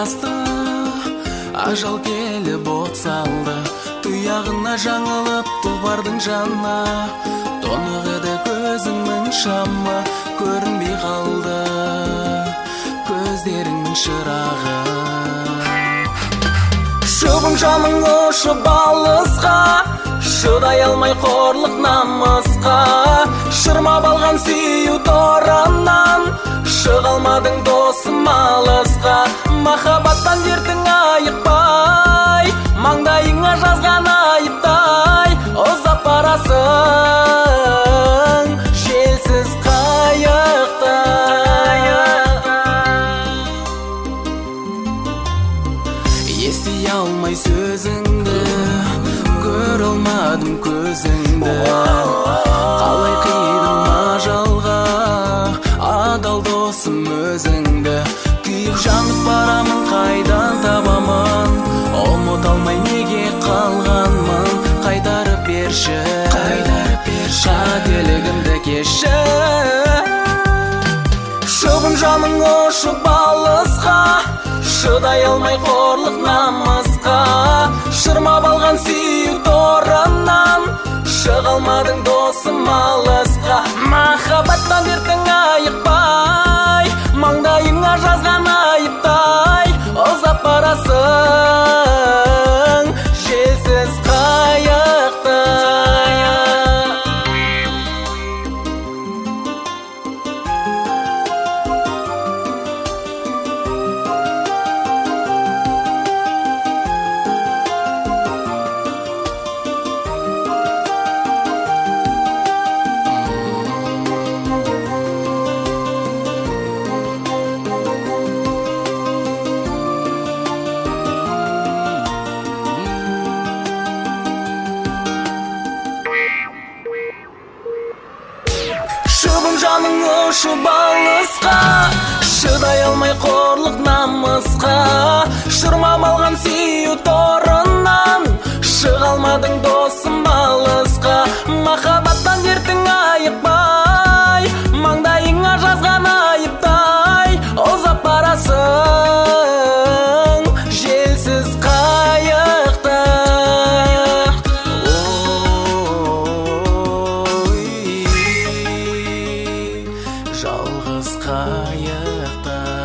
басты, ажал келіп от салды. Тұяғына жаңылып тұлпардың жанына, тонығыды көзіңнің шамы, көрінбей қалды көздерің шырағы. Шыбын жаның ұшып алысқа, шыдай алмай қорлық намысқа. Шырмап алған сүйу торынан, шыға алмадың досым алысқа. Махаббаттан дертің айықпай, маңдайыңа жазған айыптай, ұзап барасың желсіз қайықтай. Ести алмай сөзіңді, көре алмадым көзіңді. Қалай қидым ажалға, адал досым өзіңді. Күйіп жанып барамын, қайдан табамын, ұмыта алмай неге қалғанмын. Қайтарып берші, қателігімді кешір. Шыбын жаның ұшып алысқа, шыдай алмай қорлық намысқа. Шырмап алған сүйу торынан, шыға алмадың досым алысқа. Махаббаттан дертің айықпай, маңдайыңа жазған айыптай, ұзап барасың желсіз қайықтай. Шыбын жаның ұшып алысқа, шыдай алмай қорлық намысқа. Шырмап алған сүйу торынан, шыға алмадың досым алысқа. Махаббаттан дертің айықпай, маңдайыңа жазған айыптай, ұзап барасың желсіз қайықтай. Жалғыз қайықта.